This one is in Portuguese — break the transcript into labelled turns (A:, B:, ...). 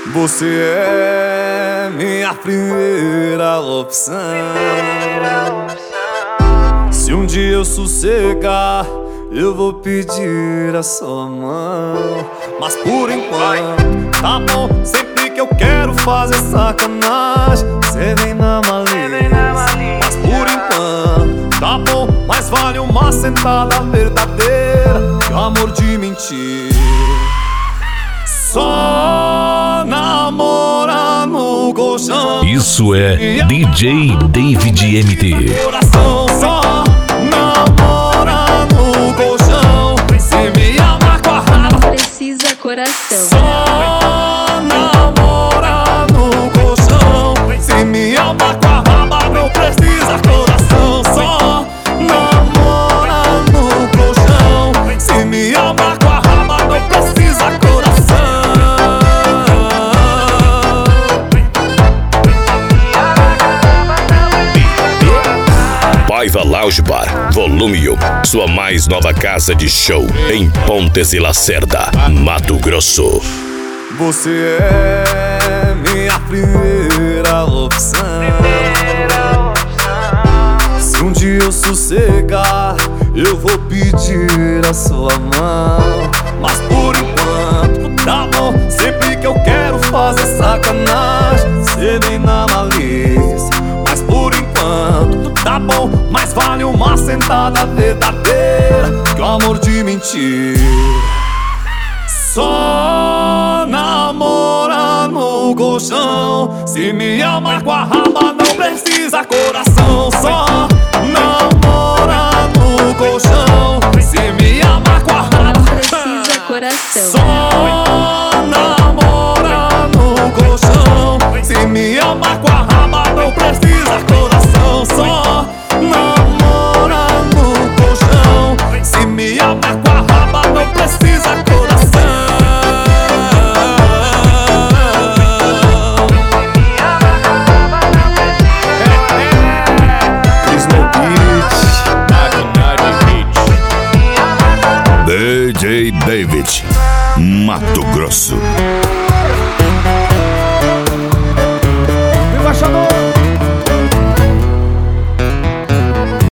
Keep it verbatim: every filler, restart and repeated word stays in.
A: Você é minha primeira opção. Se um dia eu sossegar, eu vou pedir a sua mão. Mas por enquanto, tá bom. Sempre que eu quero fazer sacanagem, cê vem na malícia. Mas por enquanto, tá bom. Mas vale uma sentada verdadeira que o amor de mentira. Só namorar no colchão.
B: Isso é D J David M T.
A: Coração, só namorar no colchão. Se me amar com a raba,
C: Precisa coração.
A: só namorar no colchão. Se me amar com a raba, não precisa coração. Só namorar no colchão. Se me amar com a raba, não precisa coração.
B: Paiva Lounge Bar, volume um. Sua mais nova casa de show em Pontes e Lacerda, Mato Grosso.
A: Você é minha primeira opção. Se um dia eu sossegar, eu vou pedir a sua mão. Mas por enquanto, tá bom. Sempre que eu quero fazer sacanagem, cê vem na malícia. Mas por enquanto, tá bom. Mas vale uma sentada verdadeira que o amor de mentira. Só namorar no colchão. Se me amar com a raba, não precisa coração. Só namorar no colchão. Se me amar com a raba,
C: Precisa coração.
A: só namorar no colchão. Se me amar com a raba, não precisa coração. Só namorar no colchão. Se me amar com a raba, não precisa coração.
B: D J David, Mato Grosso.
D: Embaixador!